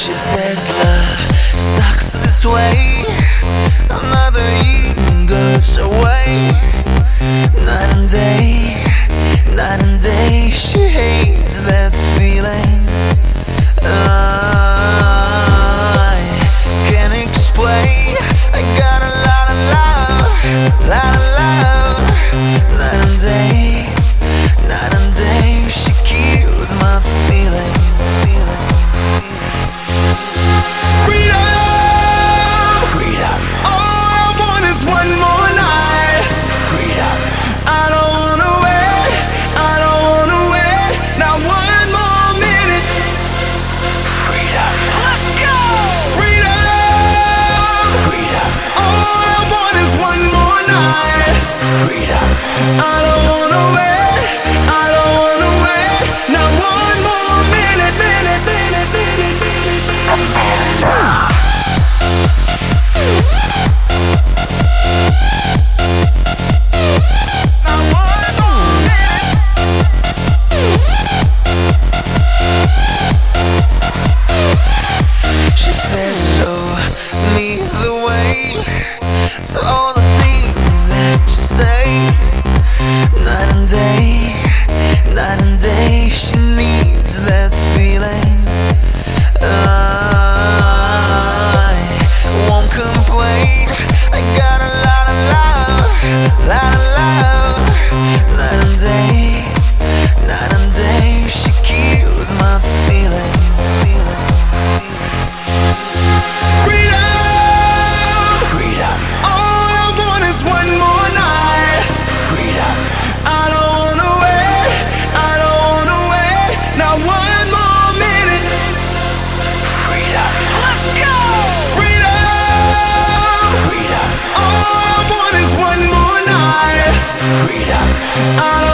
She says love sucks this way. Another year goes away. Night and day, night and day. She hates that feeling. I can't explain. I got a lot of love, lot of love. Night and day, night and day. She kills my feelings. To all the things that you say. Night and day, night and day. She needs that feeling. I won't complain. I got a lot of love, lot of love. Night and day, night and day. She kills my feelings. Freedom.